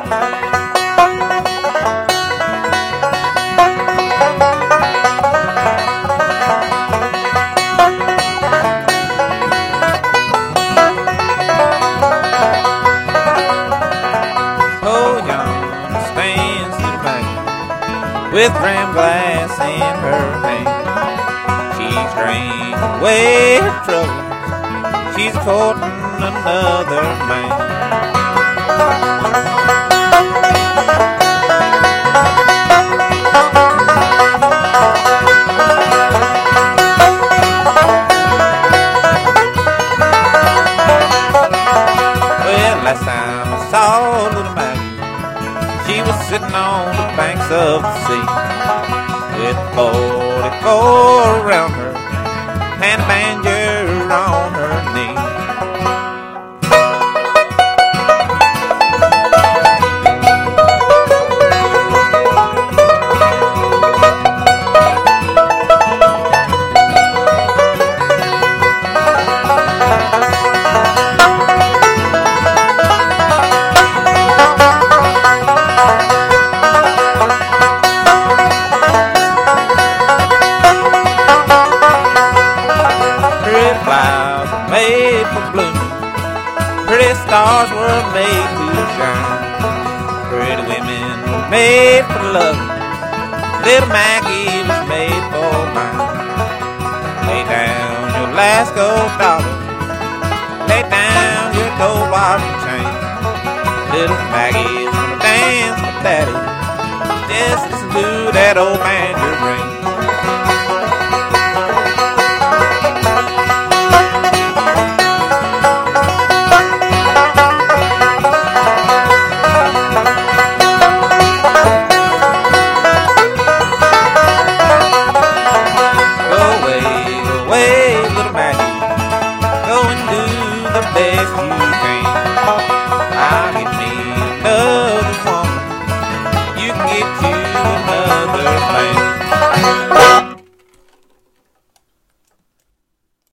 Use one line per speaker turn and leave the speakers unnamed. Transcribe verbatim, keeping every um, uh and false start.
with dram glass in her hand. She's drank away her trouble. She's courting another man. Well, last time I saw little Maggie, she was sitting on the banks of the sea with forty-four around her and a banjo on her knee. Clouds were made for blooming, pretty stars were made to shine, pretty women were made for loving, little Maggie was made for mine. Lay down your last gold dollar, lay down your gold watch and chain. Little Maggie's gonna dance with Daddy, just listen to that old banjo ring. Go and do the best you can.